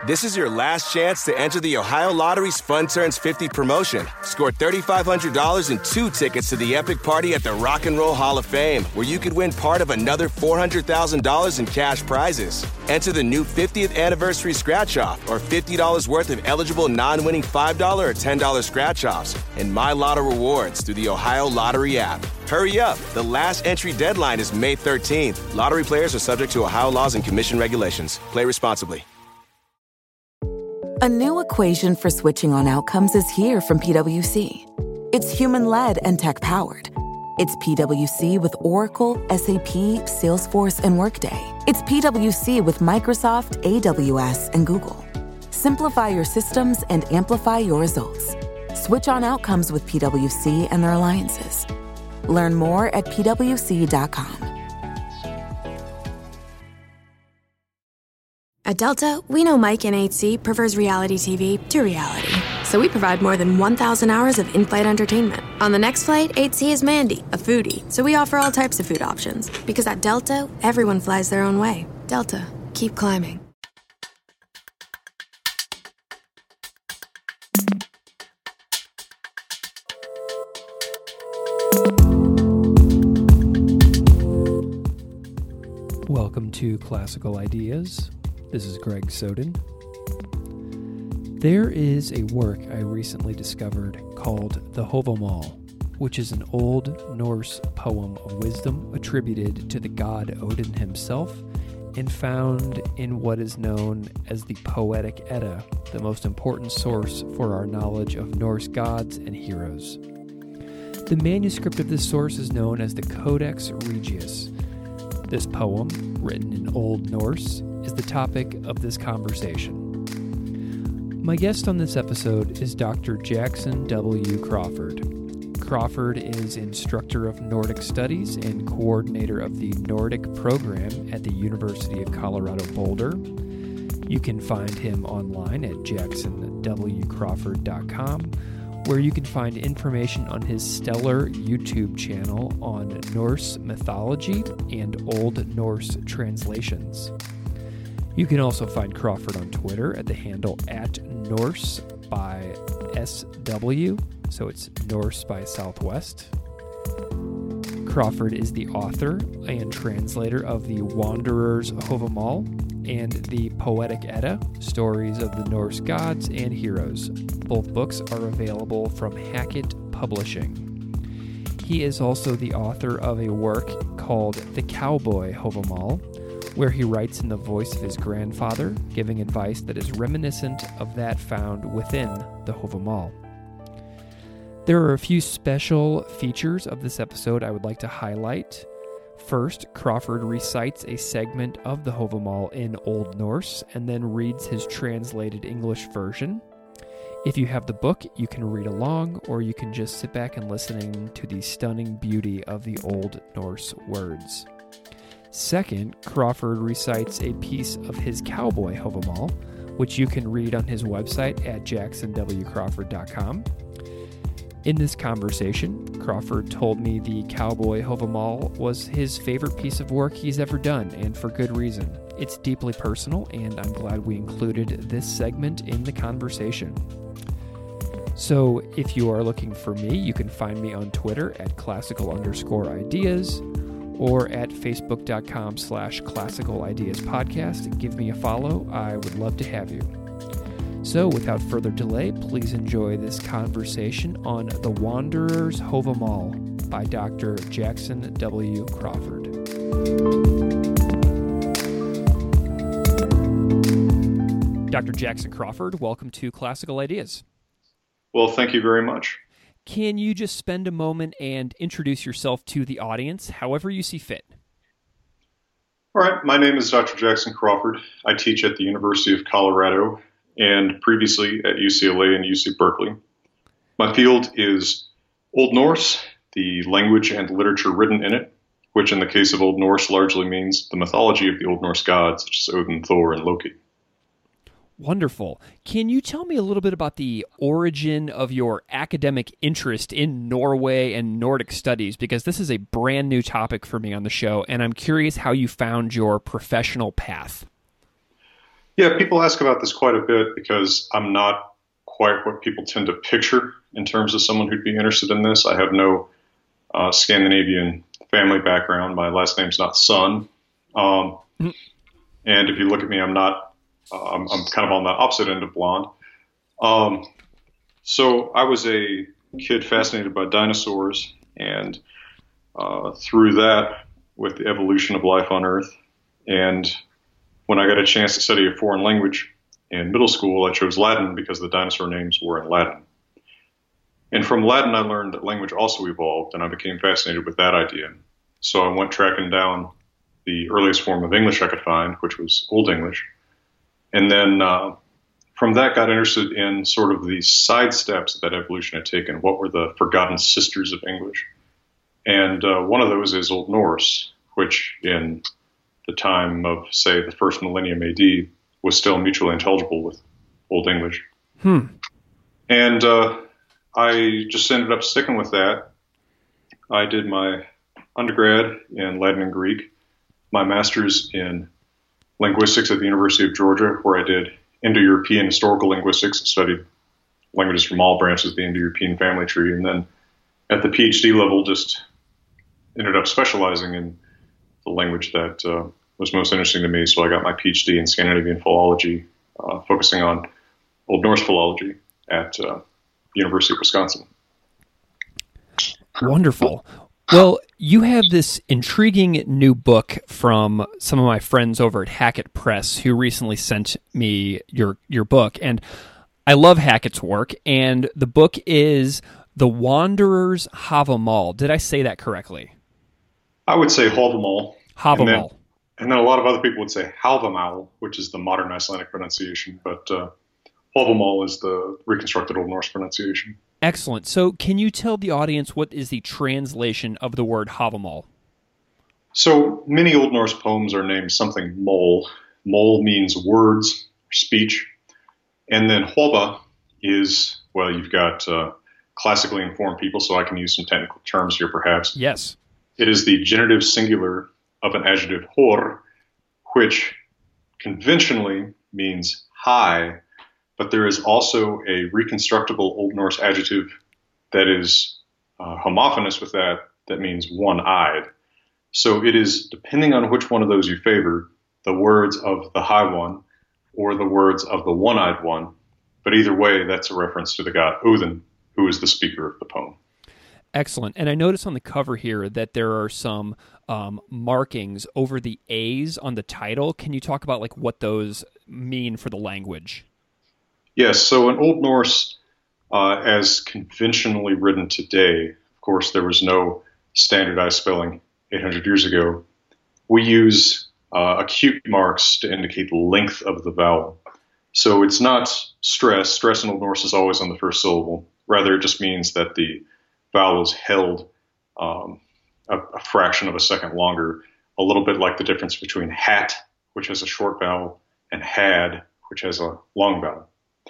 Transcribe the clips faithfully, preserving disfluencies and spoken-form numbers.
This is your last chance to enter the Ohio Lottery's Fun Turns fifty promotion. Score three thousand five hundred dollars and two tickets to the epic party at the Rock and Roll Hall of Fame, where you could win part of another four hundred thousand dollars in cash prizes. Enter the new fiftieth anniversary scratch-off or fifty dollars worth of eligible non-winning five dollars or ten dollars scratch-offs and My Lotto rewards through the Ohio Lottery app. Hurry up. The last entry deadline is May thirteenth. Lottery players are subject to Ohio laws and commission regulations. Play responsibly. A new equation for switching on outcomes is here from PwC. It's human-led and tech-powered. It's PwC with Oracle, S A P, Salesforce, and Workday. It's PwC with Microsoft, A W S, and Google. Simplify your systems and amplify your results. Switch on outcomes with PwC and their alliances. Learn more at P W C dot com. At Delta, we know Mike in eight C prefers reality T V to reality. So we provide more than one thousand hours of in-flight entertainment. On the next flight, eight C is Mandy, a foodie. So we offer all types of food options. Because at Delta, everyone flies their own way. Delta, keep climbing. Welcome to Classical Ideas. This is Greg Soden. There is a work I recently discovered called the Havamal, which is an Old Norse poem of wisdom attributed to the god Odin himself and found in what is known as the Poetic Edda, the most important source for our knowledge of Norse gods and heroes. The manuscript of this source is known as the Codex Regius. This poem, written in Old Norse, is the topic of this conversation. My guest on this episode is Doctor Jackson W. Crawford. Crawford is instructor of Nordic Studies and coordinator of the Nordic program at the University of Colorado Boulder. You can find him online at jackson w crawford dot com, where you can find information on his stellar YouTube channel on Norse mythology and Old Norse translations. You can also find Crawford on Twitter at the handle at Norse by S W, so it's Norse by Southwest. Crawford is the author and translator of the Wanderer's Havamal and the Poetic Edda, Stories of the Norse Gods and Heroes. Both books are available from Hackett Publishing. He is also the author of a work called The Cowboy Havamal, where he writes in the voice of his grandfather, giving advice that is reminiscent of that found within the Havamal. There are a few special features of this episode I would like to highlight. First, Crawford recites a segment of the Havamal in Old Norse and then reads his translated English version. If you have the book, you can read along, or you can just sit back and listen to the stunning beauty of the Old Norse words. Second, Crawford recites a piece of his Cowboy Havamal, which you can read on his website at jackson w crawford dot com. In this conversation, Crawford told me the Cowboy Havamal was his favorite piece of work he's ever done, and for good reason. It's deeply personal, and I'm glad we included this segment in the conversation. So if you are looking for me, you can find me on Twitter at classical underscore ideas or at facebook.com slash classical ideas podcast. Give me a follow. I would love to have you. So without further delay, please enjoy this conversation on The Wanderer's Havamal by Doctor Jackson W. Crawford. Doctor Jackson Crawford, welcome to Classical Ideas. Well, thank you very much. Can you just spend a moment and introduce yourself to the audience, however you see fit? All right. My name is Doctor Jackson Crawford. I teach at the University of Colorado and previously at U C L A and U C Berkeley. My field is Old Norse, the language and literature written in it, which in the case of Old Norse largely means the mythology of the Old Norse gods, such as Odin, Thor, and Loki. Wonderful. Can you tell me a little bit about the origin of your academic interest in Norway and Nordic studies? Because this is a brand new topic for me on the show, and I'm curious how you found your professional path. Yeah, people ask about this quite a bit because I'm not quite what people tend to picture in terms of someone who'd be interested in this. I have no uh, Scandinavian family background. My last name's not Sun. Um, mm. And if you look at me, I'm not, uh, I'm, I'm kind of on the opposite end of blonde. Um, so I was a kid fascinated by dinosaurs, and uh, through that, with the evolution of life on Earth. And when I got a chance to study a foreign language in middle school, I chose Latin because the dinosaur names were in Latin. And from Latin, I learned that language also evolved, and I became fascinated with that idea. So I went tracking down the earliest form of English I could find, which was Old English. And then uh, from that, got interested in sort of the side steps that evolution had taken. What were the forgotten sisters of English? And uh, one of those is Old Norse, which in the time of, say, the first millennium A D was still mutually intelligible with Old English. Hmm. And uh, I just ended up sticking with that. I did my undergrad in Latin and Greek, my master's in linguistics at the University of Georgia, where I did Indo-European historical linguistics and studied languages from all branches of the Indo-European family tree. And then at the PhD level, just ended up specializing in the language that uh, was most interesting to me. So I got my PhD in Scandinavian philology, uh, focusing on Old Norse philology at uh, the University of Wisconsin. Wonderful. Well, you have this intriguing new book from some of my friends over at Hackett Press who recently sent me your your book. And I love Hackett's work. And the book is The Wanderer's Havamal. Did I say that correctly? I would say Havamal. Havamal. And then, and then a lot of other people would say Halvamal, which is the modern Icelandic pronunciation. But uh, Havamal is the reconstructed Old Norse pronunciation. Excellent. So can you tell the audience what is the translation of the word Havamal? So many Old Norse poems are named something mol. Mol means words, speech. And then Hova is, well, you've got uh, classically informed people, so I can use some technical terms here perhaps. Yes. It is the genitive singular of an adjective hor, which conventionally means high, but there is also a reconstructible Old Norse adjective that is uh, homophonous with that, that means one-eyed. So it is, depending on which one of those you favor, the words of the high one or the words of the one-eyed one. But either way, that's a reference to the god Odin, who is the speaker of the poem. Excellent. And I notice on the cover here that there are some um, markings over the A's on the title. Can you talk about like what those mean for the language? Yes. So in Old Norse, uh, as conventionally written today, of course, there was no standardized spelling eight hundred years ago. We use uh, acute marks to indicate the length of the vowel. So it's not stress. Stress in Old Norse is always on the first syllable. Rather, it just means that the vowel is held um, a, a fraction of a second longer, a little bit like the difference between hat, which has a short vowel, and had, which has a long vowel.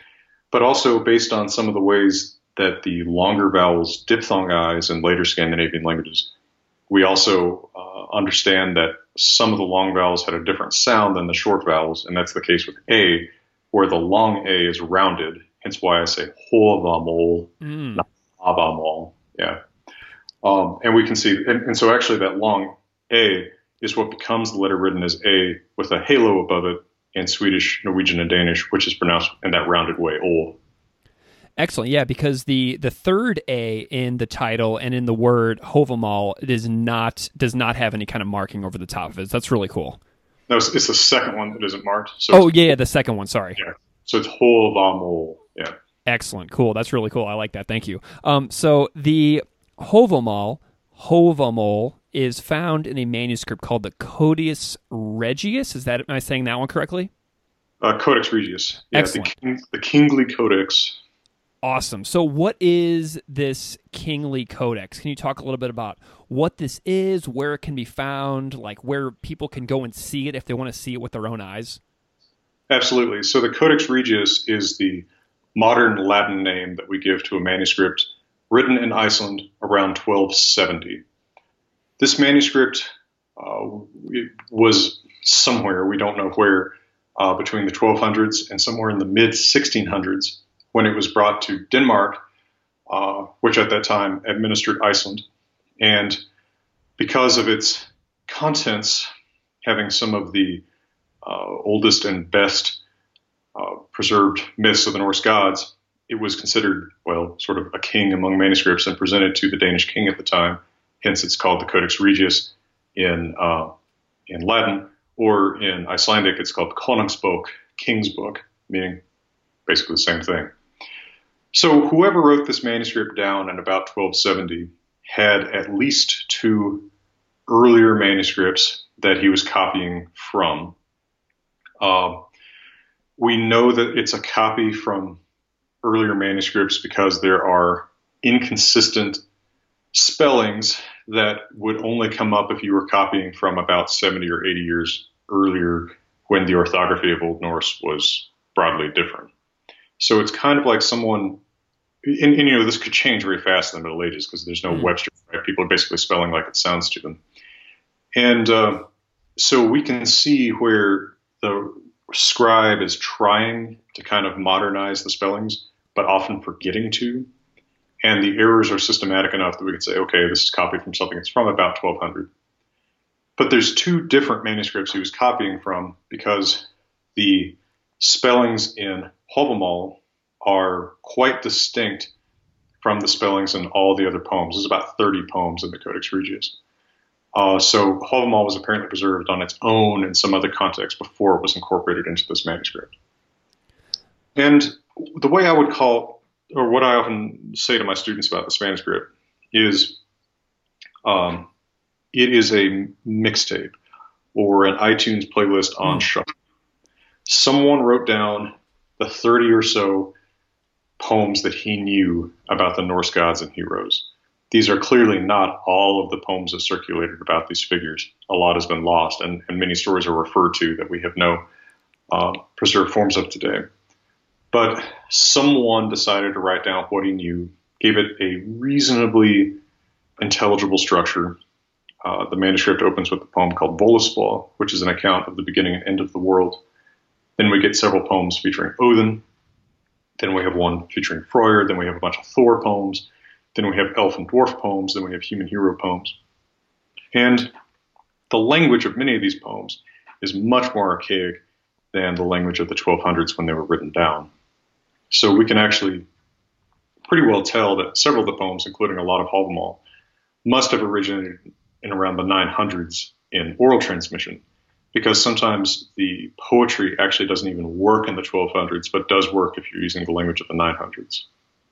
But also based on some of the ways that the longer vowels diphthongize in later Scandinavian languages, we also uh, understand that some of the long vowels had a different sound than the short vowels, and that's the case with A, where the long A is rounded, hence why I say Hovamol, mm. not Avamol. Yeah. Um, and we can see, and, and so actually that long A is what becomes the letter written as A with a halo above it in Swedish, Norwegian, and Danish, which is pronounced in that rounded way, O. Excellent. Yeah, because the, the third A in the title and in the word Hovamal is not does not have any kind of marking over the top of it. That's really cool. No, it's, it's the second one that isn't marked. So oh, yeah, yeah, the second one. Sorry. Yeah. So it's Hovamol. Yeah. Excellent. Cool. That's really cool. I like that. Thank you. Um, so the Hovamal, Hovamol, is found in a manuscript called the Codex Regius. Is that, am I saying that one correctly? Uh, Codex Regius. Yeah, Excellent. The, king, the Kingly Codex. Awesome. So what is this Kingly Codex? Can you talk a little bit about what this is, where it can be found, like where people can go and see it if they want to see it with their own eyes? Absolutely. So the Codex Regius is the modern Latin name that we give to a manuscript written in Iceland around twelve seventy. This manuscript uh, was somewhere, we don't know where, uh, between the twelve hundreds and somewhere in the mid sixteen hundreds when it was brought to Denmark, uh, which at that time administered Iceland. And because of its contents having some of the uh, oldest and best uh, preserved myths of the Norse gods, it was considered, well, sort of a king among manuscripts and presented to the Danish king at the time. Hence, it's called the Codex Regius in uh, in Latin, or in Icelandic, it's called Konungsbók, King's Book, meaning basically the same thing. So whoever wrote this manuscript down in about twelve seventy had at least two earlier manuscripts that he was copying from. Uh, we know that it's a copy from earlier manuscripts because there are inconsistent spellings that would only come up if you were copying from about seventy or eighty years earlier, when the orthography of Old Norse was broadly different. So it's kind of like someone, and, and you know, this could change very fast in the Middle Ages because there's no mm. Webster, right? People are basically spelling like it sounds to them. And uh, so we can see where the scribe is trying to kind of modernize the spellings, but often forgetting to. And the errors are systematic enough that we could say, okay, this is copied from something that's from about twelve hundred. But there's two different manuscripts he was copying from because the spellings in Hávamál are quite distinct from the spellings in all the other poems. There's about thirty poems in the Codex Regius. Uh, so Hávamál was apparently preserved on its own in some other context before it was incorporated into this manuscript. And the way I would call, or what I often say to my students about this manuscript is, um, it is a mixtape or an iTunes playlist on mm. shuffle. Someone wrote down the thirty or so poems that he knew about the Norse gods and heroes. These are clearly not all of the poems that circulated about these figures. A lot has been lost, and, and many stories are referred to that we have no uh, preserved forms of today. But someone decided to write down what he knew, gave it a reasonably intelligible structure. Uh, the manuscript opens with a poem called Völuspá, which is an account of the beginning and end of the world. Then we get several poems featuring Odin. Then we have one featuring Freyr. Then we have a bunch of Thor poems. Then we have elf and dwarf poems. Then we have human hero poems. And the language of many of these poems is much more archaic than the language of the twelve hundreds when they were written down. So we can actually pretty well tell that several of the poems, including a lot of Hávamál, must have originated in around the nine hundreds in oral transmission, because sometimes the poetry actually doesn't even work in the twelve hundreds, but does work if you're using the language of the nine hundreds.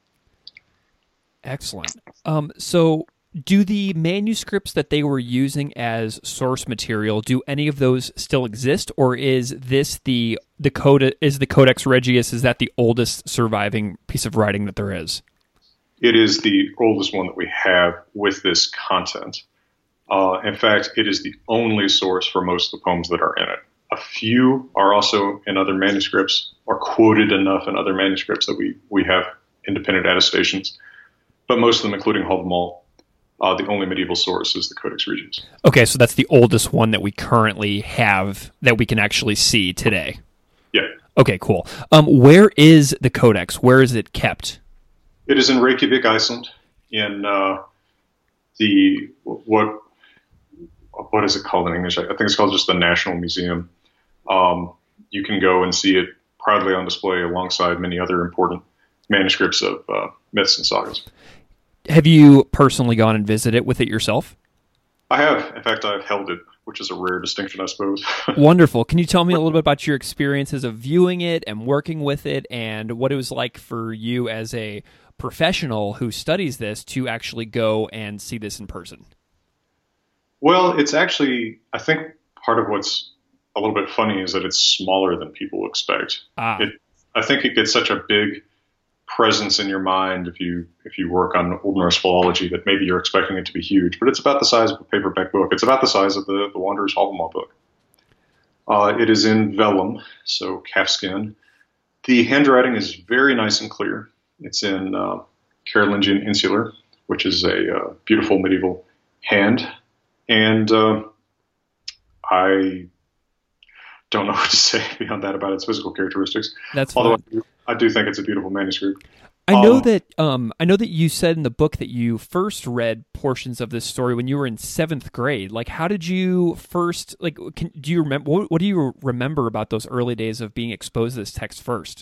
Excellent. Um, so do the manuscripts that they were using as source material, do any of those still exist, or is this the the code is the Codex Regius, is that the oldest surviving piece of writing that there is? It is the oldest one that we have with this content. Uh, in fact, it is the only source for most of the poems that are in it. A few are also in other manuscripts, or quoted enough in other manuscripts that we, we have independent attestations. But most of them, including Hávamál, uh, the only medieval source is the Codex Regius. Okay, so that's the oldest one that we currently have that we can actually see today. Yeah. Okay, cool. Um, where is the Codex? Where is it kept? It is in Reykjavik, Iceland, in uh, the, what... what is it called in English? I think it's called just the National Museum. Um, you can go and see it proudly on display alongside many other important manuscripts of uh, myths and sagas. Have you personally gone and visited it with it yourself? I have. In fact, I've held it, which is a rare distinction, I suppose. Wonderful. Can you tell me a little bit about your experiences of viewing it and working with it, and what it was like for you as a professional who studies this to actually go and see this in person? Well, it's actually, I think part of what's a little bit funny is that it's smaller than people expect. Ah. It, I think it gets such a big presence in your mind if you if you work on Old Norse philology that maybe you're expecting it to be huge, but it's about the size of a paperback book. It's about the size of the, the Wanderer's Hávamál book. Uh, it is in vellum, so calfskin. The handwriting is very nice and clear. It's in uh, Carolingian Insular, which is a uh, beautiful medieval hand. And uh, I don't know what to say beyond that about its physical characteristics. That's Although fine. I do, I do think it's a beautiful manuscript. I know Um, that um, I know that you said in the book that you first read portions of this story when you were in seventh grade. Like, how did you first like? Can, do you remember what, what do you remember about those early days of being exposed to this text first?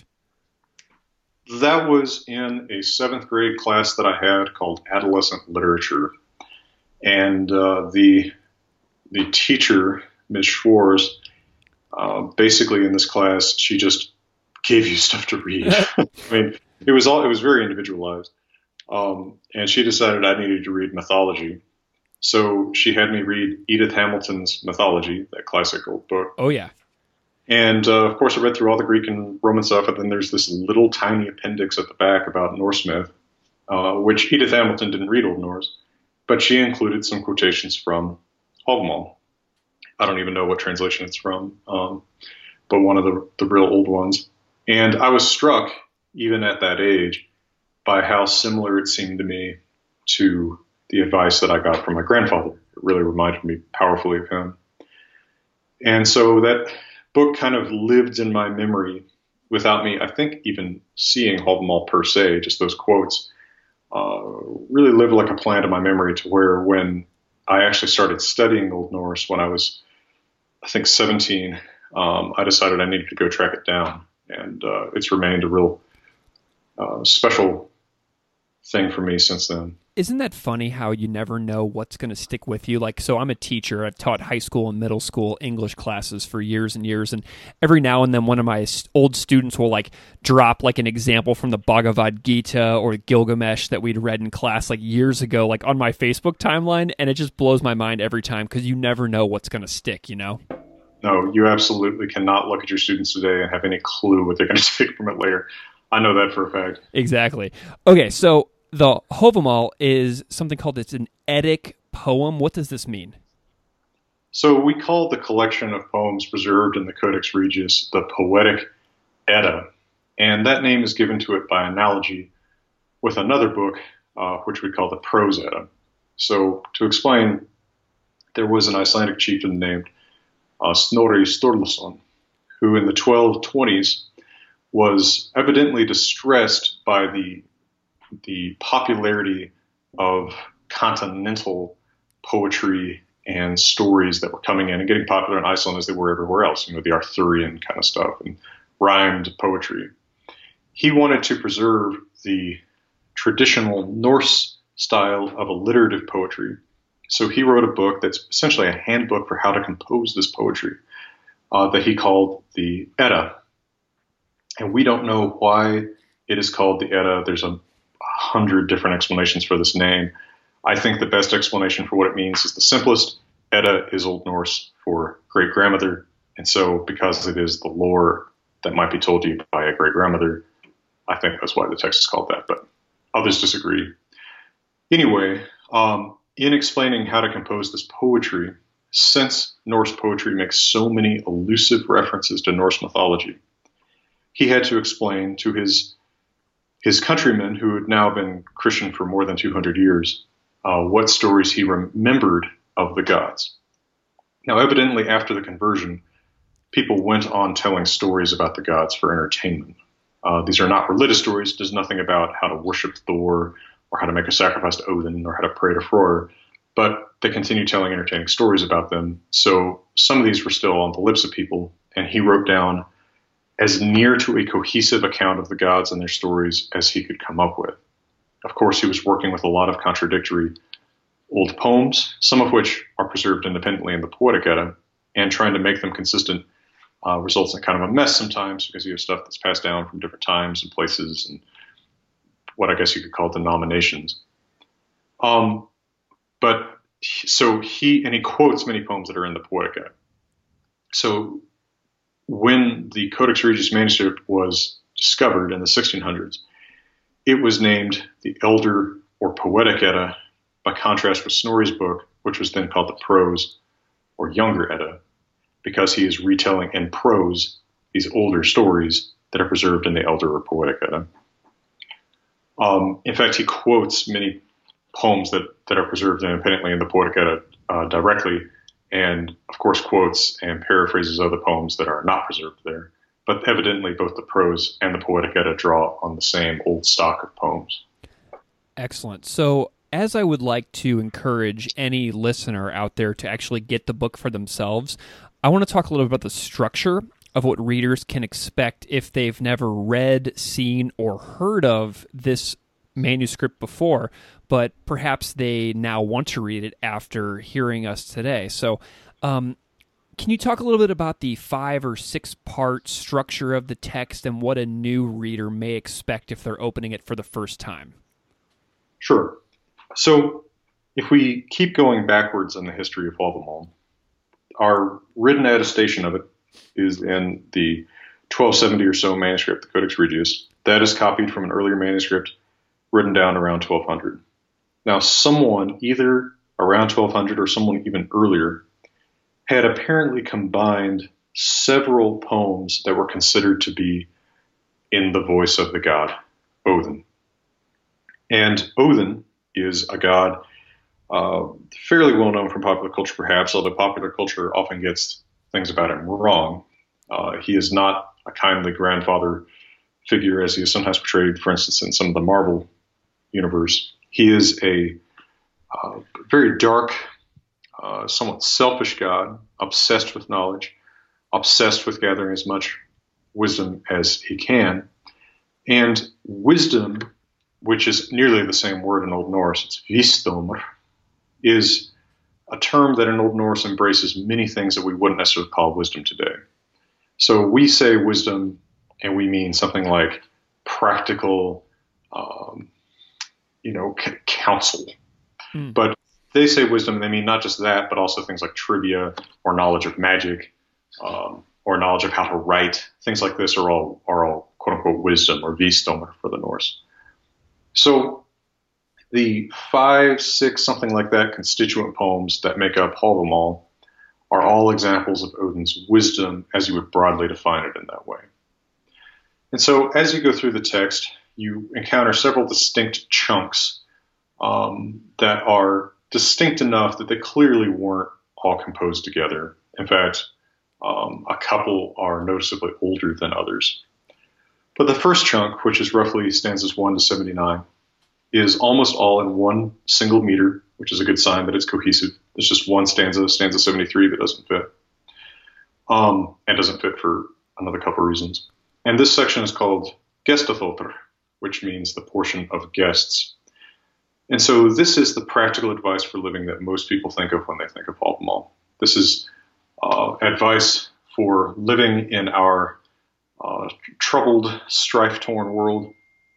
That was in a seventh grade class that I had called Adolescent Literature, and uh, the the teacher, Miz Schwartz, uh, basically in this class, she just gave you stuff to read. I mean, it was all it was very individualized, um, and she decided I needed to read mythology, so she had me read Edith Hamilton's Mythology, that classic old book. Oh yeah. And, uh, of course, I read through all the Greek and Roman stuff, and then there's this little tiny appendix at the back about Norse myth, uh, which Edith Hamilton didn't read Old Norse, but she included some quotations from Hávamál. I don't even know what translation it's from, um, but one of the, the real old ones. And I was struck, even at that age, by how similar it seemed to me to the advice that I got from my grandfather. It really reminded me powerfully of him. And so that book kind of lived in my memory without me, I think, even seeing Hávamál per se, just those quotes, uh, really lived like a plant in my memory to where when I actually started studying Old Norse when I was, I think, seventeen, um, I decided I needed to go track it down. And uh, it's remained a real uh, special thing for me since then. Isn't that funny how you never know what's going to stick with you? Like, so I'm a teacher. I've taught high school and middle school English classes for years and years. And every now and then one of my old students will like drop like an example from the Bhagavad Gita or Gilgamesh that we'd read in class like years ago, like on my Facebook timeline. And it just blows my mind every time because you never know what's going to stick, you know? No, you absolutely cannot look at your students today and have any clue what they're going to take from it later. I know that for a fact. Exactly. Okay, so the Hávamál is something called, it's an Eddic poem. What does this mean? So we call the collection of poems preserved in the Codex Regius the Poetic Edda, and that name is given to it by analogy with another book, uh, which we call the Prose Edda. So to explain, there was an Icelandic chieftain named uh, Snorri Sturluson, who in the twelve twenties was evidently distressed by the the popularity of continental poetry and stories that were coming in and getting popular in Iceland as they were everywhere else, you know, the Arthurian kind of stuff and rhymed poetry. He wanted to preserve the traditional Norse style of alliterative poetry. So he wrote a book that's essentially a handbook for how to compose this poetry uh, that he called the Edda. And we don't know why it is called the Edda. There's a hundred different explanations for this name. I think the best explanation for what it means is the simplest. Edda is Old Norse for great grandmother, and so because it is the lore that might be told to you by a great grandmother, I think that's why the text is called that. But others disagree. Anyway, um, in explaining how to compose this poetry, since Norse poetry makes so many elusive references to Norse mythology, he had to explain to his his countrymen, who had now been Christian for more than two hundred years, uh, what stories he remembered of the gods. Now, evidently, after the conversion, people went on telling stories about the gods for entertainment. Uh, these are not religious stories. There's nothing about how to worship Thor or how to make a sacrifice to Odin or how to pray to Freyr, but they continue telling entertaining stories about them. So some of these were still on the lips of people, and he wrote down as near to a cohesive account of the gods and their stories as he could come up with. Of course, he was working with a lot of contradictory old poems, some of which are preserved independently in the Poetic Edda, and trying to make them consistent uh, results in kind of a mess sometimes because you have stuff that's passed down from different times and places and what I guess you could call denominations. Um, but so he, and he quotes many poems that are in the Poetic Edda. So when the Codex Regius manuscript was discovered in the sixteen hundreds, it was named the Elder or Poetic Edda by contrast with Snorri's book, which was then called the Prose or Younger Edda, because he is retelling in prose these older stories that are preserved in the Elder or Poetic Edda. Um, in fact, he quotes many poems that, that are preserved independently in the Poetic Edda uh, directly, and of course quotes and paraphrases other poems that are not preserved there. But evidently both the prose and the Poetic Edda draw on the same old stock of poems. Excellent. So as I would like to encourage any listener out there to actually get the book for themselves, I want to talk a little bit about the structure of what readers can expect if they've never read, seen, or heard of this manuscript before, but perhaps they now want to read it after hearing us today. So um, can you talk a little bit about the five or six part structure of the text and what a new reader may expect if they're opening it for the first time? Sure. So if we keep going backwards in the history of Hávamál, our written attestation of it is in the twelve seventy or so manuscript, the Codex Regius. That is copied from an earlier manuscript written down around twelve hundred. Now, someone either around twelve hundred or someone even earlier had apparently combined several poems that were considered to be in the voice of the god Odin. And Odin is a god uh, fairly well known from popular culture, perhaps, although popular culture often gets things about him wrong. Uh, he is not a kindly grandfather figure as he is sometimes portrayed, for instance, in some of the Marvel universe. He is a uh, very dark, uh, somewhat selfish god, obsessed with knowledge, obsessed with gathering as much wisdom as he can. And wisdom, which is nearly the same word in Old Norse, it's visdomr, is a term that in Old Norse embraces many things that we wouldn't necessarily call wisdom today. So we say wisdom, and we mean something like practical, um, you know, c- counsel. Hmm. But they say wisdom, they mean not just that, but also things like trivia or knowledge of magic, um, or knowledge of how to write. Things like this are all are all quote unquote wisdom or visdomr for the Norse. So the five, six, something like that constituent poems that make up Hávamál are all examples of Odin's wisdom as you would broadly define it in that way. And so as you go through the text, you encounter several distinct chunks um, that are distinct enough that they clearly weren't all composed together. In fact, um, a couple are noticeably older than others. But the first chunk, which is roughly stanzas one to seventy-nine, is almost all in one single meter, which is a good sign that it's cohesive. There's just one stanza, stanza seventy-three, that doesn't fit. Um, and doesn't fit for another couple of reasons. And this section is called Gestaþottr, which means the portion of guests. And so this is the practical advice for living that most people think of when they think of Hávamál. This is uh, advice for living in our uh, troubled, strife-torn world.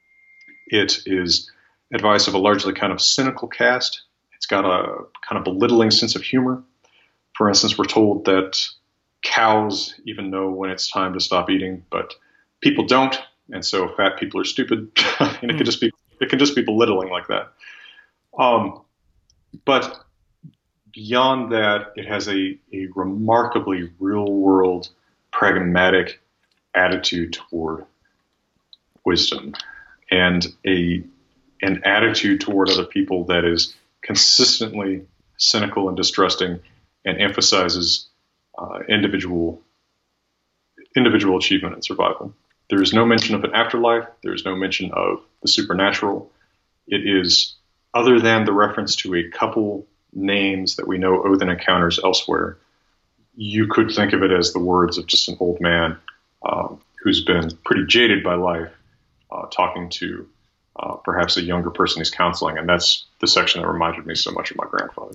It is advice of a largely kind of cynical cast. It's got a kind of belittling sense of humor. For instance, we're told that cows even know when it's time to stop eating, but people don't, and so fat people are stupid. And it can just be it can just be belittling like that. Um, but beyond that, it has a, a remarkably real-world, pragmatic attitude toward wisdom, and a an attitude toward other people that is consistently cynical and distrusting, and emphasizes uh, individual individual achievement and survival. There is no mention of an afterlife. There is no mention of the supernatural. It is, other than the reference to a couple names that we know Odin encounters elsewhere, you could think of it as the words of just an old man um, who's been pretty jaded by life, uh, talking to uh, perhaps a younger person he's counseling. And that's the section that reminded me so much of my grandfather.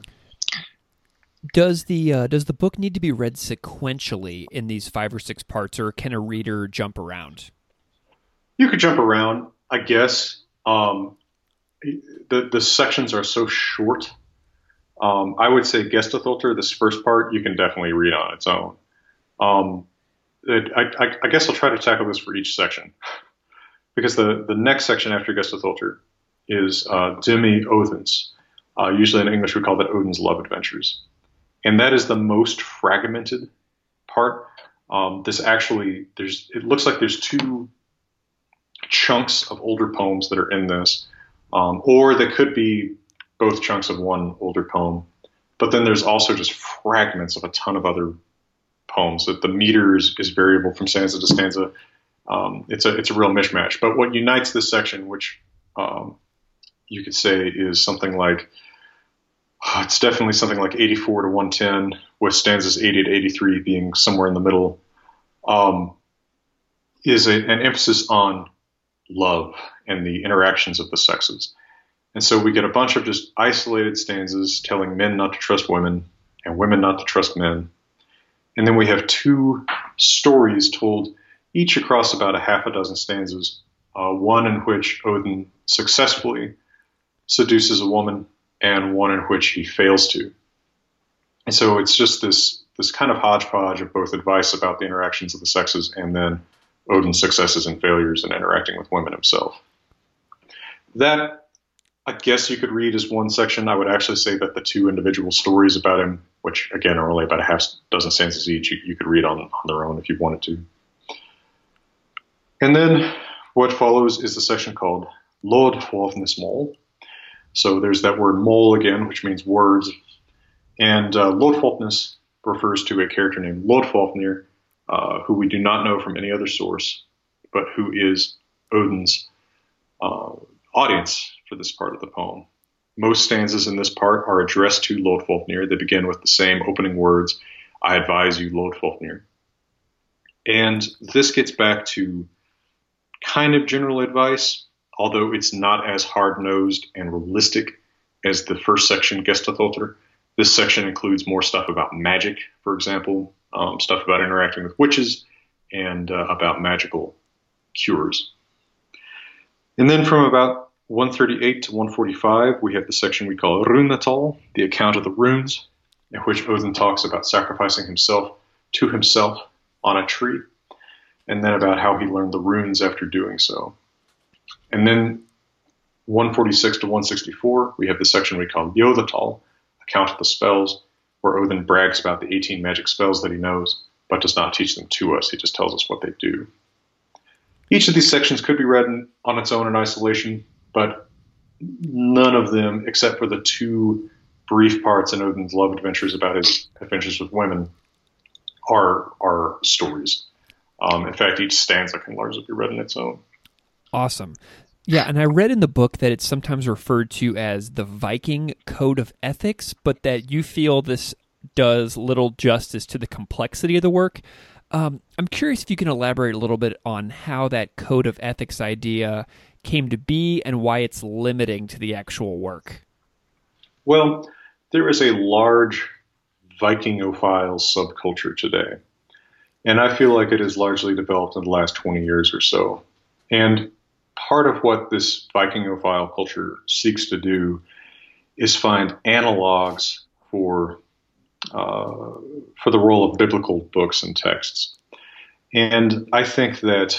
Does the uh, does the book need to be read sequentially in these five or six parts, or can a reader jump around? You could jump around, I guess. Um, the the sections are so short. Um, I would say Gestaþottr, this first part, you can definitely read on its own. Um, it, I, I, I guess I'll try to tackle this for each section, because the, the next section after Gestaþottr is uh, Demi Odins. Uh, usually in English we call that Odin's Love Adventures. And that is the most fragmented part. Um, this actually, there's, it looks like there's two chunks of older poems that are in this, um, or there could be both chunks of one older poem. but then there's also just fragments of a ton of other poems. That the meter is, is variable from stanza to stanza. Um, it's a it's a real mishmash. But what unites this section, which um, you could say is something like, oh, it's definitely something like eighty-four to one ten, with stanzas eighty to eighty-three being somewhere in the middle, um, is a, an emphasis on love and the interactions of the sexes. And so we get a bunch of just isolated stanzas telling men not to trust women and women not to trust men. And then we have two stories told each across about a half a dozen stanzas, uh, one in which Odin successfully seduces a woman and one in which he fails to. And so it's just this this kind of hodgepodge of both advice about the interactions of the sexes and then Odin's successes and failures in interacting with women himself. That, I guess you could read as one section. I would actually say that the two individual stories about him, which again are only about a half dozen stanzas each, you, you could read on, on their own if you wanted to. And then what follows is the section called Lodhwafnis Mol. So there's that word mol again, which means words. And uh, Lodhwafnis refers to a character named Lodfafnir, uh, who we do not know from any other source, but who is Odin's uh, audience for this part of the poem. Most stanzas in this part are addressed to Lodfafnir. They begin with the same opening words, I advise you, Lodfafnir. And this gets back to kind of general advice, although it's not as hard-nosed and realistic as the first section, Gestaþottr. This section includes more stuff about magic, for example, um, stuff about interacting with witches, and uh, about magical cures. And then from about one thirty-eight to one forty-five, we have the section we call Runatal, the account of the runes, in which Odin talks about sacrificing himself to himself on a tree, and then about how he learned the runes after doing so. And then one forty-six to one sixty-four, we have the section we call Ljóðatal, account of the spells, where Odin brags about the eighteen magic spells that he knows, but does not teach them to us. He just tells us what they do. Each of these sections could be read in, on its own in isolation, but none of them, except for the two brief parts in Odin's love adventures about his adventures with women, are, are stories. Um, in fact, each stanza can largely be read on its own. Awesome. Yeah, and I read in the book that it's sometimes referred to as the Viking Code of Ethics, but that you feel this does little justice to the complexity of the work. Um, I'm curious if you can elaborate a little bit on how that Code of Ethics idea came to be and why it's limiting to the actual work. Well, there is a large Vikingophile subculture today, and I feel like it has largely developed in the last twenty years or so. And part of what this Vikingophile culture seeks to do is find analogs for uh, for the role of biblical books and texts. And I think that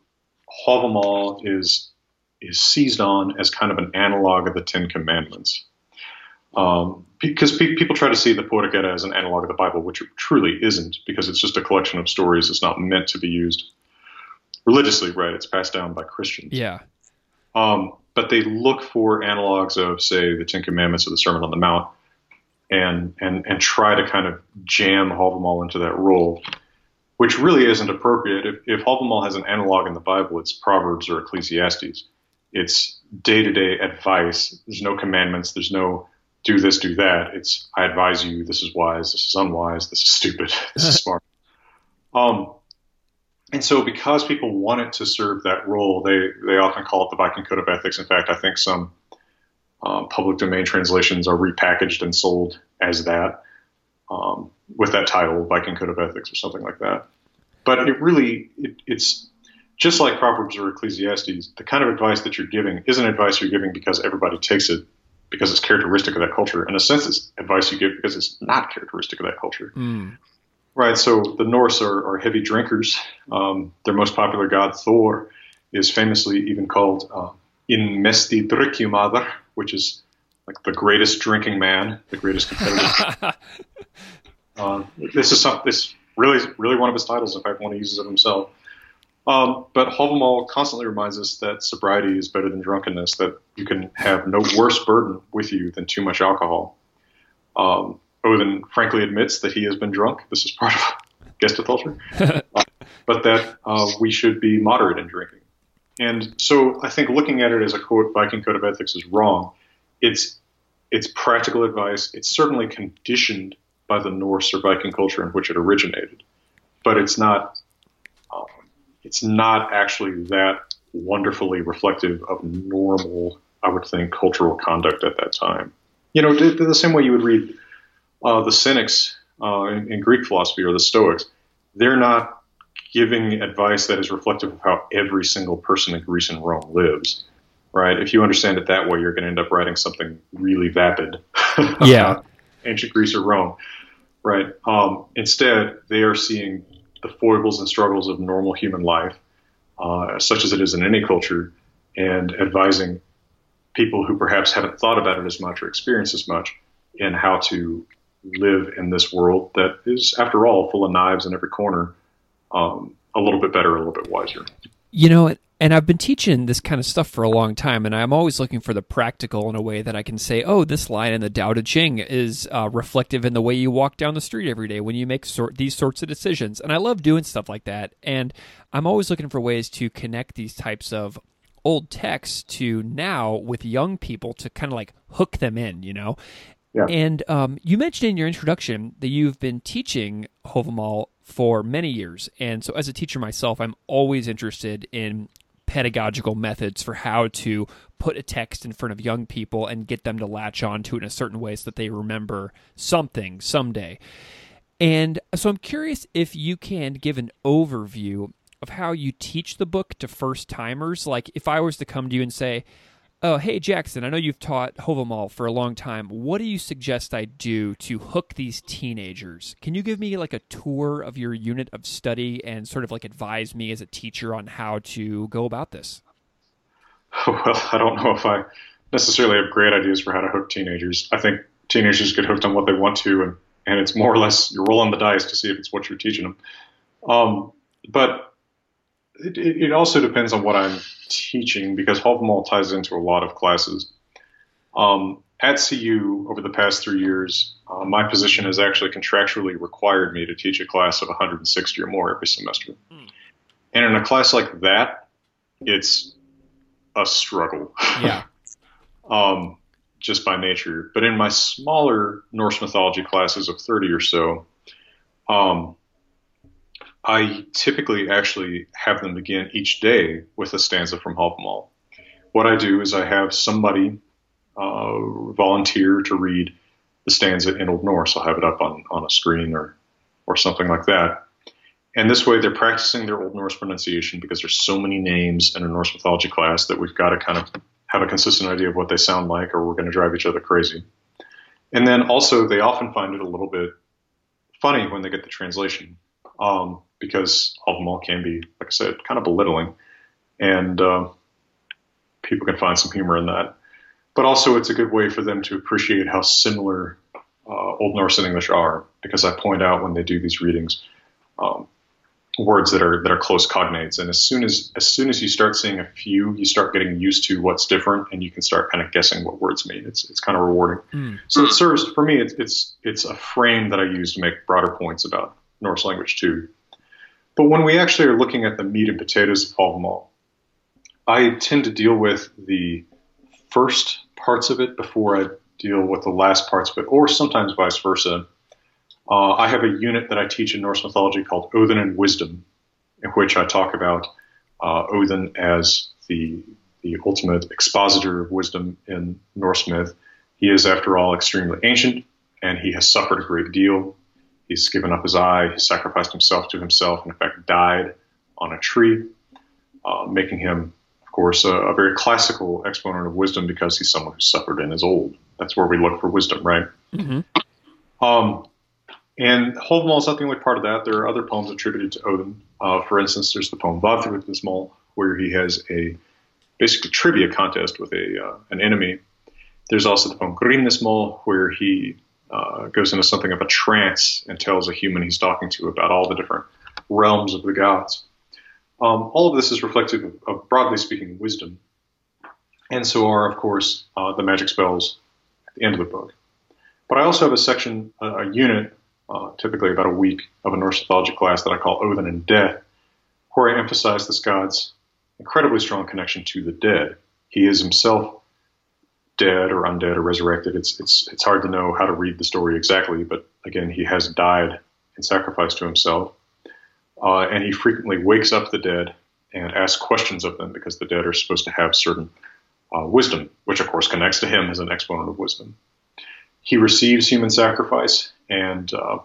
Havamal is is seized on as kind of an analog of the Ten Commandments. Um, because pe- people try to see the Poetic Edda as an analog of the Bible, which it truly isn't, because it's just a collection of stories. It's not meant to be used religiously, right? It's passed down by Christians. Yeah. Um, but they look for analogs of, say, the Ten Commandments or the Sermon on the Mount, and and and try to kind of jam Havamal into that role, which really isn't appropriate. If, if Havamal has an analog in the Bible, it's Proverbs or Ecclesiastes. It's day-to-day advice. There's no commandments. There's no do this, do that. It's I advise you. This is wise. This is unwise. This is stupid. This is smart. Um. And so because people want it to serve that role, they, they often call it the Viking Code of Ethics. In fact, I think some um, public domain translations are repackaged and sold as that, um, with that title, Viking Code of Ethics or something like that. But it really, it, it's just like Proverbs or Ecclesiastes, the kind of advice that you're giving isn't advice you're giving because everybody takes it, because it's characteristic of that culture. In a sense, it's advice you give because it's not characteristic of that culture. Mm. Right, so the Norse are, are heavy drinkers. Um, their most popular god, Thor, is famously even called uh, In Mesti Drykkjumaður, which is like the greatest drinking man, the greatest competitor. uh, this is some, this really, really one of his titles. In fact, one he uses it himself. Um, but Havamal constantly reminds us that sobriety is better than drunkenness, that you can have no worse burden with you than too much alcohol. Um, Odin frankly admits that he has been drunk. This is part of Gestaculture. uh, but that uh, we should be moderate in drinking. And so I think looking at it as a quote Viking Code of Ethics is wrong. It's it's practical advice. It's certainly conditioned by the Norse or Viking culture in which it originated, but it's not um, it's not actually that wonderfully reflective of normal, I would think, cultural conduct at that time. You know, the, the same way you would read uh, the Cynics uh, in, in Greek philosophy or the Stoics. They're not giving advice that is reflective of how every single person in Greece and Rome lives, right? If you understand it that way, you're going to end up writing something really vapid yeah. about ancient Greece or Rome, right? Um, instead, they are seeing the foibles and struggles of normal human life, uh, such as it is in any culture, and advising people who perhaps haven't thought about it as much or experienced as much in how to live in this world that is, after all, full of knives in every corner, Um, a little bit better, a little bit wiser. You know, and I've been teaching this kind of stuff for a long time, and I'm always looking for the practical in a way that I can say, oh, this line in the Tao Te Ching is uh, reflective in the way you walk down the street every day when you make sort these sorts of decisions. And I love doing stuff like that. And I'm always looking for ways to connect these types of old texts to now with young people to kind of like hook them in, you know? Yeah. And um, you mentioned in your introduction that you've been teaching Hávamál for many years. And so as a teacher myself, I'm always interested in pedagogical methods for how to put a text in front of young people and get them to latch on to it in a certain way so that they remember something someday. And so I'm curious if you can give an overview of how you teach the book to first-timers. Like if I was to come to you and say, oh, hey, Jackson, I know you've taught Hávamál for a long time. What do you suggest I do to hook these teenagers? Can you give me like a tour of your unit of study and sort of like advise me as a teacher on how to go about this? Well, I don't know if I necessarily have great ideas for how to hook teenagers. I think teenagers get hooked on what they want to, and, and it's more or less you're rolling the dice to see if it's what you're teaching them. Um, but it, it also depends on what I'm teaching, because Hávamál ties into a lot of classes. Um, at C U, over the past three years, uh, my position has actually contractually required me to teach a class of one hundred sixty or more every semester. Mm. And in a class like that, it's a struggle. Yeah. um, just by nature. But in my smaller Norse mythology classes of thirty or so, um, I typically actually have them begin each day with a stanza from Hávamál. What I do is I have somebody uh, volunteer to read the stanza in Old Norse. I'll have it up on, on a screen or, or something like that. And this way they're practicing their Old Norse pronunciation, because there's so many names in a Norse mythology class that we've got to kind of have a consistent idea of what they sound like, or we're going to drive each other crazy. And then also they often find it a little bit funny when they get the translation. Um, because Hávamál can be, like I said, kind of belittling, and uh, people can find some humor in that. But also it's a good way for them to appreciate how similar uh, Old Norse and English are, because I point out when they do these readings um, words that are that are close cognates, and as soon as as soon as you start seeing a few, you start getting used to what's different, and you can start kind of guessing what words mean. It's it's kind of rewarding. Mm. So it serves, for me, it's it's it's a frame that I use to make broader points about Norse language too. But when we actually are looking at the meat and potatoes of Hávamál, I tend to deal with the first parts of it before I deal with the last parts of it, or sometimes vice versa. Uh, I have a unit that I teach in Norse mythology called Odin and Wisdom, in which I talk about uh, Odin as the the ultimate expositor of wisdom in Norse myth. He is, after all, extremely ancient, and he has suffered a great deal. He's given up his eye, he sacrificed himself to himself, and in fact died on a tree, uh, making him, of course, a, a very classical exponent of wisdom, because he's someone who suffered and is old. That's where we look for wisdom, right? Mm-hmm. Um, and Hávamál is not the only part of that. There are other poems attributed to Odin. Uh, for instance, there's the poem Vafthrudnismal, where he has a basically trivia contest with a uh, an enemy. There's also the poem Grimnismal, where he Uh, goes into something of a trance and tells a human he's talking to about all the different realms of the gods. Um, all of this is reflective of, of, broadly speaking, wisdom. And so are, of course, uh, the magic spells at the end of the book. But I also have a section, a, a unit, uh, typically about a week of a Norse mythology class that I call Odin and Death, where I emphasize this god's incredibly strong connection to the dead. He is himself dead or undead or resurrected. It's it's it's hard to know how to read the story exactly, but again, he has died in sacrifice to himself, uh, and he frequently wakes up the dead and asks questions of them because the dead are supposed to have certain uh, wisdom, which of course connects to him as an exponent of wisdom. He receives human sacrifice and uh,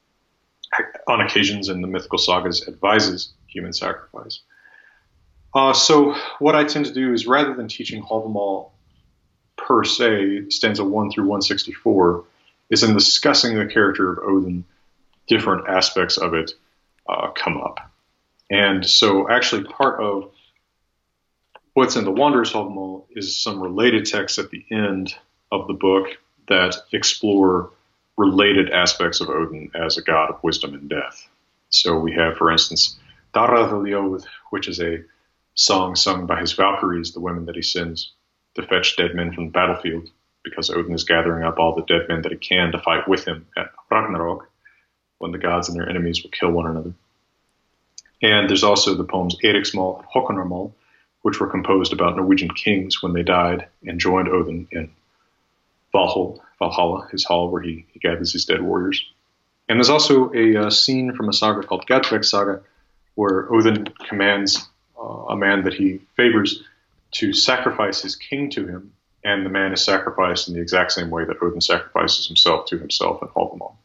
on occasions in the mythical sagas advises human sacrifice. Uh, so what I tend to do is, rather than teaching Havamal per se, stanza one through one sixty-four, is in discussing the character of Odin, different aspects of it uh, come up. And so actually part of what's in the Wanderer's Havamal is some related texts at the end of the book that explore related aspects of Odin as a god of wisdom and death. So we have, for instance, Dara the Ljóð, which is a song sung by his Valkyries, the women that he sends to fetch dead men from the battlefield, because Odin is gathering up all the dead men that he can to fight with him at Ragnarok, when the gods and their enemies will kill one another. And there's also the poems Eriksmal and Håkonarmal, which were composed about Norwegian kings when they died and joined Odin in Valhall, Valhalla, his hall where he, he gathers these dead warriors. And there's also a uh, scene from a saga called Gadvek Saga, where Odin commands uh, a man that he favors to sacrifice his king to him, and the man is sacrificed in the exact same way that Odin sacrifices himself to himself in Havamal.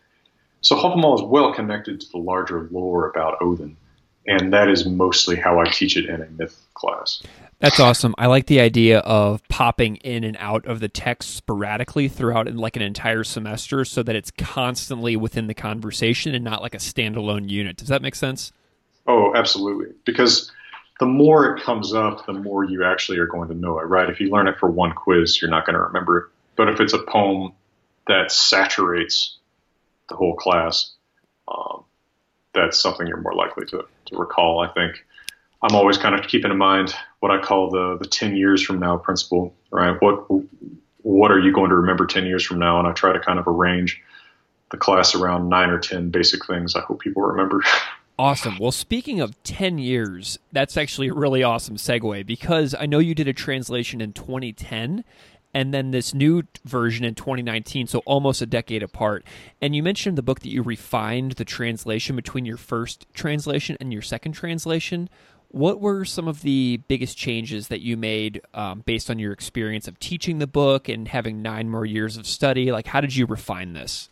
So Havamal is well connected to the larger lore about Odin, and that is mostly how I teach it in a myth class. That's awesome. I like the idea of popping in and out of the text sporadically throughout in like an entire semester so that it's constantly within the conversation and not like a standalone unit. Does that make sense? Oh, absolutely. Because the more it comes up, the more you actually are going to know it, right? If you learn it for one quiz, you're not going to remember it. But if it's a poem that saturates the whole class, um, that's something you're more likely to, to recall, I think. I'm always kind of keeping in mind what I call the the ten years from now principle, right? What what are you going to remember ten years from now? And I try to kind of arrange the class around nine or ten basic things I hope people remember. Awesome. Well, speaking of ten years, that's actually a really awesome segue, because I know you did a translation in twenty ten and then this new version in twenty nineteen, so almost a decade apart. And you mentioned in the book that you refined the translation between your first translation and your second translation. What were some of the biggest changes that you made um, based on your experience of teaching the book and having nine more years of study? Like, how did you refine this?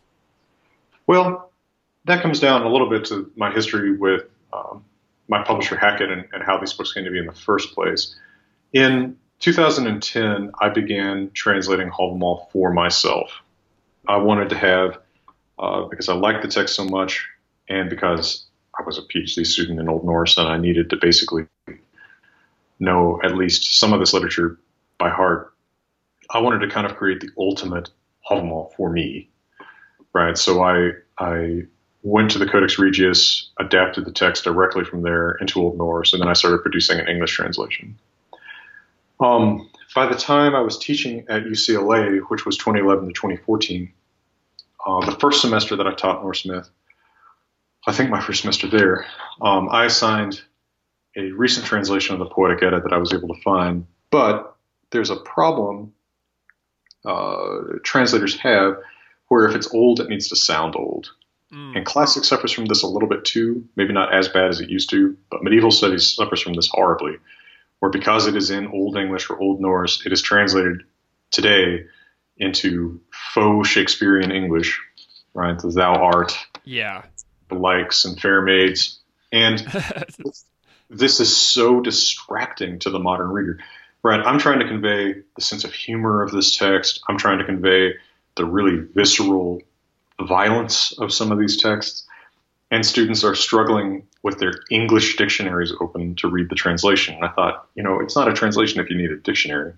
Well, that comes down a little bit to my history with um, my publisher Hackett and, and how these books came to be in the first place. In two thousand ten, I began translating Havamal for myself. I wanted to have, uh, because I liked the text so much, and because I was a PhD student in Old Norse and I needed to basically know at least some of this literature by heart, I wanted to kind of create the ultimate Havamal for me, right? So I I went to the Codex Regius, adapted the text directly from there into Old Norse, and then I started producing an English translation. Um, by the time I was teaching at U C L A, which was twenty eleven to twenty fourteen, uh, the first semester that I taught Norse myth, I think my first semester there, um, I assigned a recent translation of the Poetic Edda that I was able to find, but there's a problem uh, translators have where if it's old, it needs to sound old. Mm. And classic suffers from this a little bit too, maybe not as bad as it used to, but medieval studies suffers from this horribly, where because it is in Old English or Old Norse, it is translated today into faux Shakespearean English, right? The thou art. Yeah. The likes and fair maids. And this is so distracting to the modern reader, right? I'm trying to convey the sense of humor of this text. I'm trying to convey the really visceral violence of some of these texts. And students are struggling with their English dictionaries open to read the translation. And I thought, you know, it's not a translation if you need a dictionary.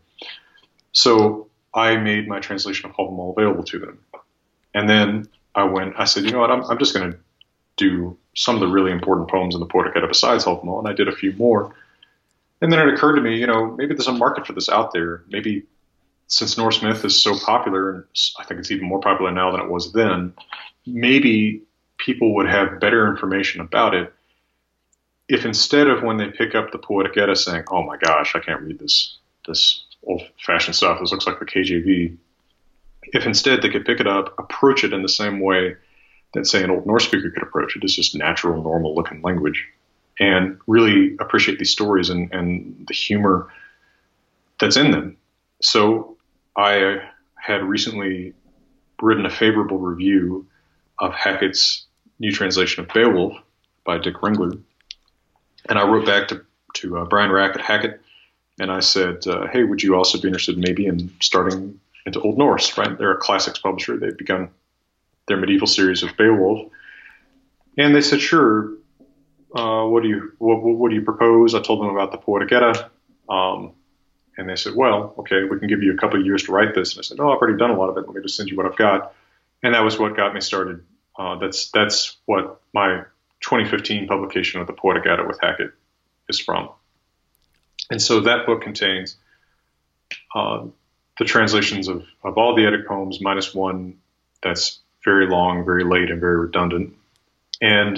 So I made my translation of Havamal available to them. And then I went, I said, you know what, I'm, I'm just going to do some of the really important poems in the Poetic Edda besides Havamal, and I did a few more. And then it occurred to me, you know, maybe there's a market for this out there. Maybe since Norse myth is so popular, and I think it's even more popular now than it was then, maybe people would have better information about it if instead of when they pick up the Poetic Edda saying, oh my gosh, I can't read this this old-fashioned stuff, this looks like the K J V, if instead they could pick it up, approach it in the same way that, say, an Old Norse speaker could approach it, as just natural, normal-looking language, and really appreciate these stories and, and the humor that's in them. So I had recently written a favorable review of Hackett's new translation of Beowulf by Dick Ringler. And I wrote back to, to uh, Brian Rack at Hackett, and I said, uh, hey, would you also be interested maybe in starting into Old Norse, right? They're a classics publisher. They've begun their medieval series of Beowulf. And they said, sure, uh, what do you what, what do you propose? I told them about the Poetic Edda. Um, and they said, well, okay, we can give you a couple of years to write this. And I said, no, I've already done a lot of it. Let me just send you what I've got. And that was what got me started. Uh, that's that's what my twenty fifteen publication of the Poetic Edda with Hackett is from. And so that book contains uh, the translations of, of all the Eddic poems, minus one that's very long, very late, and very redundant. And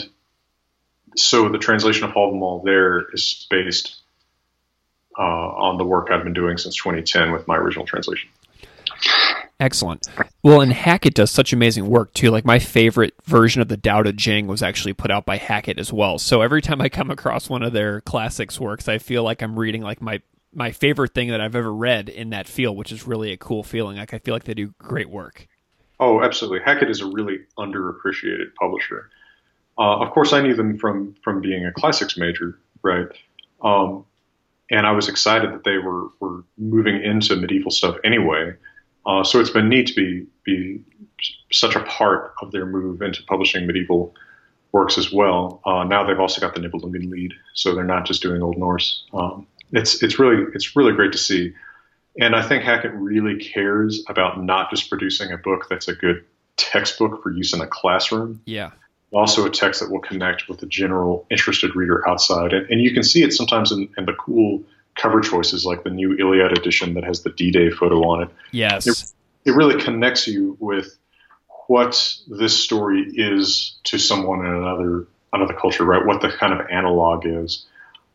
so the translation of Hávamál there is based uh, on the work I've been doing since twenty ten with my original translation. Excellent. Well, and Hackett does such amazing work, too. Like, my favorite version of the Tao Te Ching was actually put out by Hackett as well. So every time I come across one of their classics works, I feel like I'm reading, like, my, my favorite thing that I've ever read in that field, which is really a cool feeling. Like, I feel like they do great work. Oh, absolutely. Hackett is a really underappreciated publisher. Uh, of course, I knew them from, from being a classics major, right? Um, and I was excited that they were, were moving into medieval stuff anyway. Uh, so it's been neat to be be such a part of their move into publishing medieval works as well. Uh, now they've also got the Nibelungen lead, so they're not just doing Old Norse. Um, it's it's really it's really great to see, and I think Hackett really cares about not just producing a book that's a good textbook for use in a classroom. Yeah. Also a text that will connect with the general interested reader outside, and, and you can see it sometimes in, in the cool cover choices, like the new Iliad edition that has the D-Day photo on it. Yes. It, it really connects you with what this story is to someone in another another culture, right? What the kind of analog is,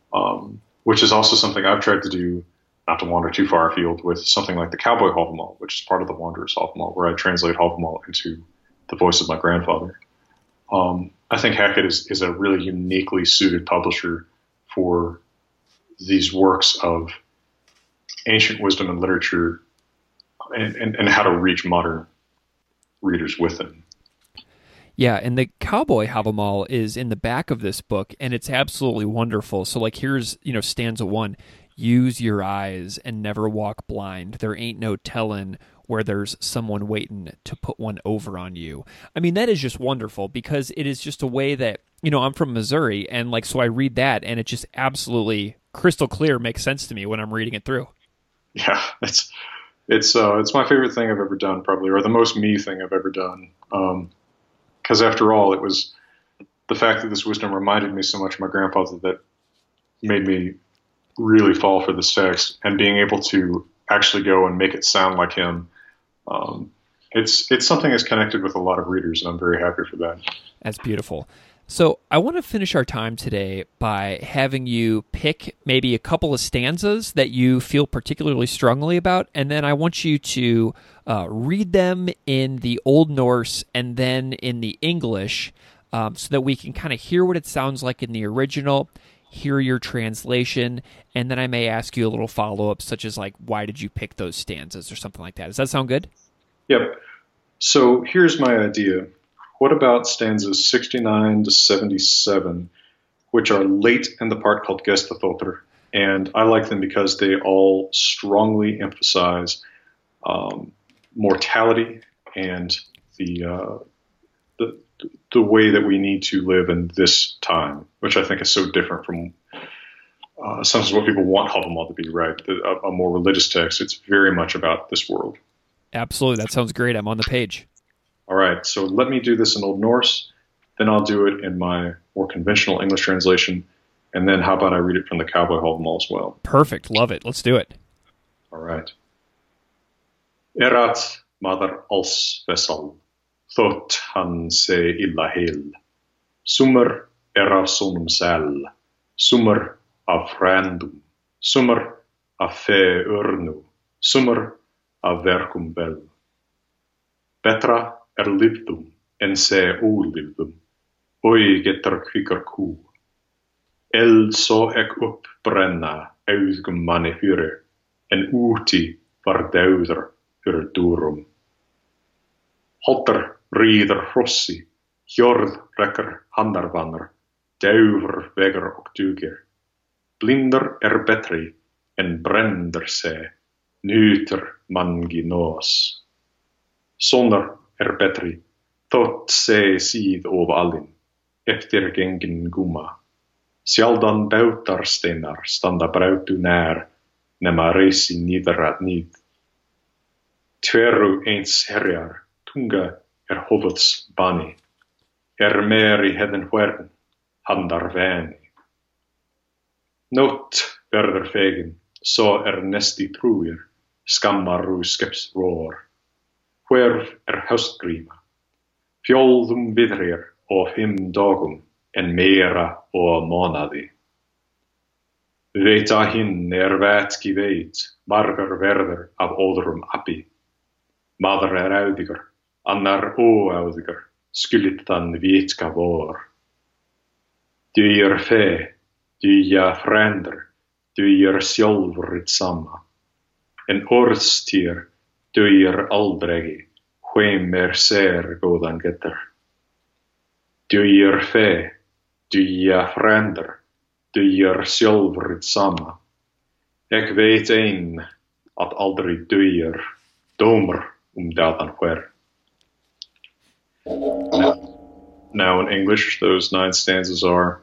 um, which is also something I've tried to do, not to wander too far afield, with something like the Cowboy Hávamál, which is part of the Wanderer's Hávamál, where I translate Hávamál into the voice of my grandfather. Um, I think Hackett is, is a really uniquely suited publisher for these works of ancient wisdom and literature, and, and, and how to reach modern readers with them. Yeah, and the Cowboy Hávamál is in the back of this book, and it's absolutely wonderful. So, like, here's, you know, stanza one. Use your eyes and never walk blind. There ain't no tellin' where there's someone waiting to put one over on you. I mean, that is just wonderful, because it is just a way that, you know, I'm from Missouri, and, like, so I read that, and it just absolutely crystal clear makes sense to me when I'm reading it through. Yeah, it's it's uh, it's my favorite thing I've ever done, probably, or the most me thing I've ever done. Because um, after all, it was the fact that this wisdom reminded me so much of my grandfather that made me really fall for this text, and being able to actually go and make it sound like him. Um, it's it's something that's connected with a lot of readers, and I'm very happy for that. That's beautiful. So I want to finish our time today by having you pick maybe a couple of stanzas that you feel particularly strongly about, and then I want you to uh, read them in the Old Norse and then in the English, um, so that we can kind of hear what it sounds like in the original, hear your translation, and then I may ask you a little follow-up, such as, like, why did you pick those stanzas or something like that. Does that sound good? Yep. So here's my idea. What about stanzas sixty-nine to seventy-seven, which are late in the part called Gestaþottr? And I like them because they all strongly emphasize um, mortality and the, uh, the the way that we need to live in this time, which I think is so different from uh, sometimes what people want Hávamál to be, right? A, a more religious text. It's very much about this world. Absolutely. That sounds great. I'm on the page. All right, so let me do this in Old Norse, then I'll do it in my more conventional English translation, and then how about I read it from the Cowboy Hávamál as well? Perfect. Love it. Let's do it. All right. Erat mother als vessel, thought han se illa hel. Summer era sonum sel, summer av frandum, summer av fe urnu, summer av verkum vel. Betra er livdum en se olivdum, oi getter kvikker ko. Eld så ek upp brenna augum manni hyre, en uti var dauder hyre durum. Hotter rider rossi, hjörð rekker handarvanner, dauver veger og duger. Blinder er betri en brender se, nyter mangi nås. Sonner er betri, thot se sid over allin, efter gengen gumma. Sjaldan bautar stenar standa brautu nær, nema reisi niderad nid. Tveru eins herjar, tunga er hovuds bani, er mer i heden huerden, handar vani. Not verður fegin, så er nesti truir, skammar ru skeps roar. Hverf er höstgríma, fjóldum vidrir og fimm dagum, en mera og månadi. Veita hinn er vætki veit, margar verður af óðrum appi. Maður er auðigar, annar óauðigar, skullit þann vitka vor. Dugir fe, duja frænder, dugir sjálfur sama. En orðstýr dugir aldrei, hvem er ser góðan getur. Dugir fe, duja frænder, dugir sjálfur sama. Ek veit ein, at aldrei dugir, dómur um dadan hver. Now in English, those nine stanzas are: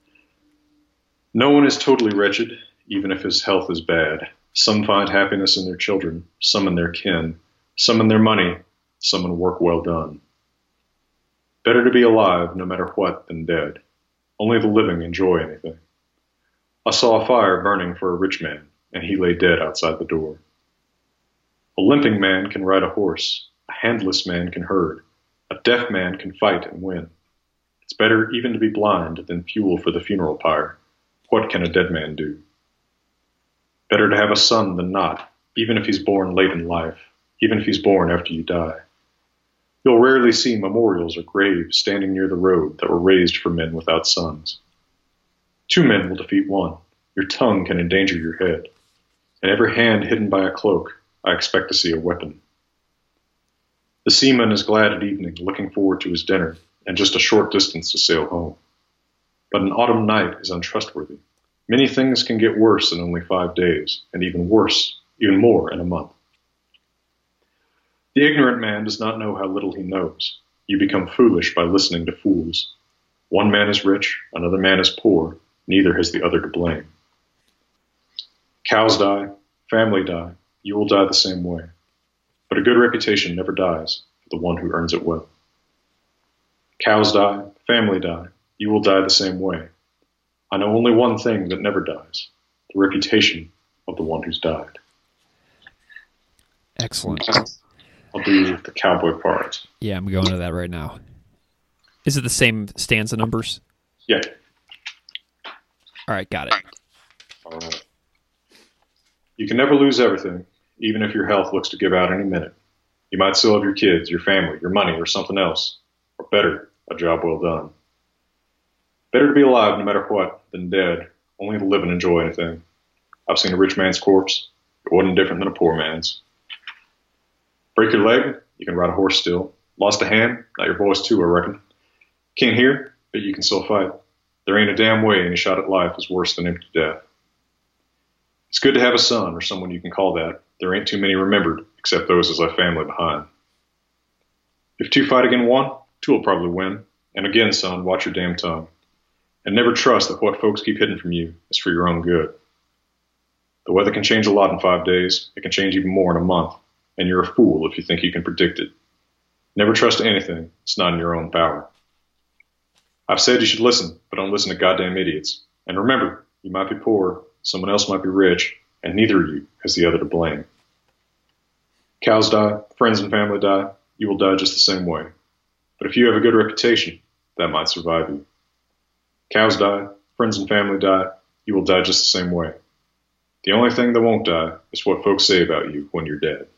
no one is totally wretched, even if his health is bad. Some find happiness in their children, some in their kin, some in their money, some in work well done. Better to be alive, no matter what, than dead. Only the living enjoy anything. I saw a fire burning for a rich man, and he lay dead outside the door. A limping man can ride a horse, a handless man can herd, a deaf man can fight and win. It's better even to be blind than fuel for the funeral pyre. What can a dead man do? Better to have a son than not, even if he's born late in life, even if he's born after you die. You'll rarely see memorials or graves standing near the road that were raised for men without sons. Two men will defeat one. Your tongue can endanger your head. In every hand hidden by a cloak, I expect to see a weapon. The seaman is glad at evening, looking forward to his dinner, and just a short distance to sail home. But an autumn night is untrustworthy. Many things can get worse in only five days, and even worse, even more in a month. The ignorant man does not know how little he knows. You become foolish by listening to fools. One man is rich, another man is poor, neither has the other to blame. Cows die, family die, you will die the same way. But a good reputation never dies for the one who earns it well. Cows die, family die, you will die the same way. I know only one thing that never dies, the reputation of the one who's died. Excellent. I'll do the cowboy part. Yeah, I'm going to that right now. Is it the same stanza numbers? Yeah. All right, got it. All right. You can never lose everything, even if your health looks to give out any minute. You might still have your kids, your family, your money, or something else. Or better, a job well done. Better to be alive no matter what than dead. Only the living enjoy anything. I've seen a rich man's corpse. It wasn't different than a poor man's. Break your leg, you can ride a horse still. Lost a hand, not your voice too, I reckon. Can't hear, but you can still fight. There ain't a damn way any shot at life is worse than empty death. It's good to have a son or someone you can call that. There ain't too many remembered, except those as left family behind. If two fight against one, two will probably win. And again, son, watch your damn tongue. And never trust that what folks keep hidden from you is for your own good. The weather can change a lot in five days. It can change even more in a month. And you're a fool if you think you can predict it. Never trust anything. It's not in your own power. I've said you should listen, but don't listen to goddamn idiots. And remember, you might be poor, someone else might be rich, and neither of you has the other to blame. Cows die, friends and family die, you will die just the same way. But if you have a good reputation, that might survive you. Cows die, friends and family die, you will die just the same way. The only thing that won't die is what folks say about you when you're dead.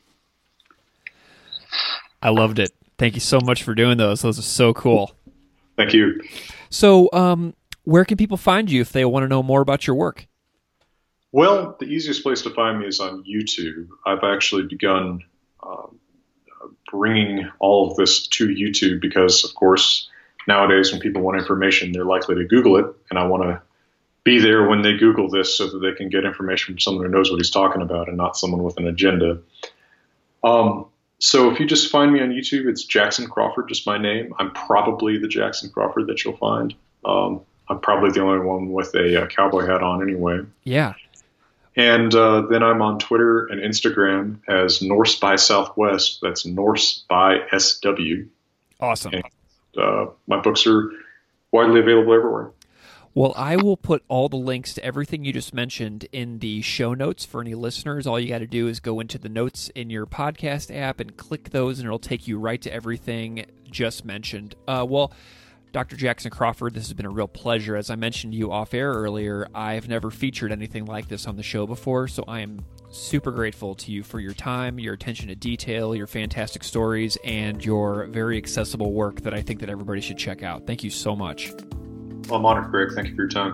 I loved it. Thank you so much for doing those. Those are so cool. Thank you. So, um, where can people find you if they want to know more about your work? Well, the easiest place to find me is on YouTube. I've actually begun um, bringing all of this to YouTube because, of course, nowadays when people want information, they're likely to Google it, and I want to be there when they Google this so that they can get information from someone who knows what he's talking about and not someone with an agenda. Um, so if you just find me on YouTube, it's Jackson Crawford, just my name. I'm probably the Jackson Crawford that you'll find. Um, I'm probably the only one with a, a cowboy hat on anyway. Yeah. And uh, then I'm on Twitter and Instagram as Norse by Southwest. That's Norse by S W. Awesome. And, uh, my books are widely available everywhere. Well, I will put all the links to everything you just mentioned in the show notes for any listeners. All you got to do is go into the notes in your podcast app and click those, and it'll take you right to everything just mentioned. Uh, well, Doctor Jackson Crawford, this has been a real pleasure. As I mentioned to you off air earlier, I've never featured anything like this on the show before, so I am super grateful to you for your time, your attention to detail, your fantastic stories, and your very accessible work that I think that everybody should check out. Thank you so much. Well, I'm honored, Greg. Thank you for your time.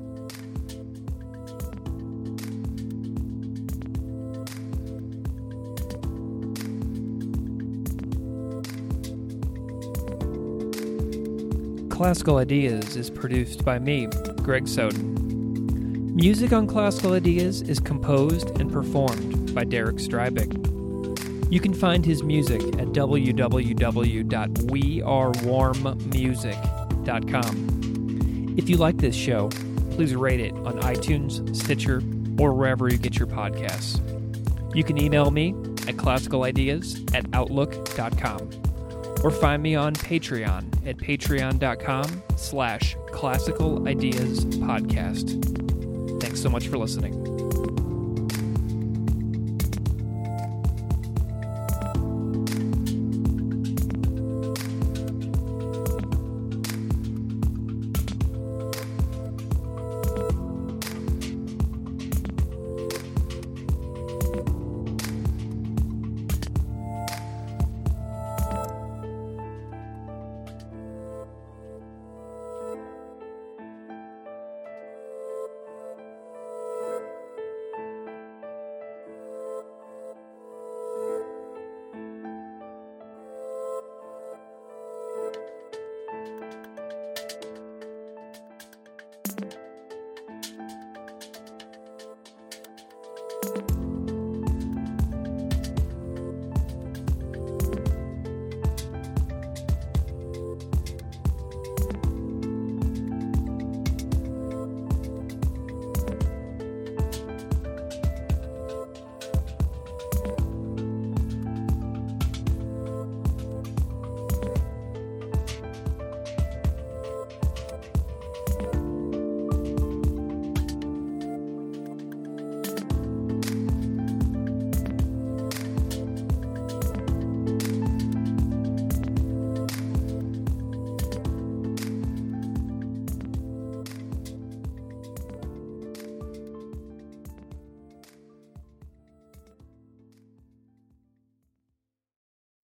Classical Ideas is produced by me, Greg Soden. Music on Classical Ideas is composed and performed by Derek Strybeck. You can find his music at w w w dot we are warm music dot com. If you like this show, please rate it on iTunes, Stitcher, or wherever you get your podcasts. You can email me at classicalideas at outlook dot com. Or find me on Patreon at patreon.com slash classical ideas podcast. Thanks so much for listening.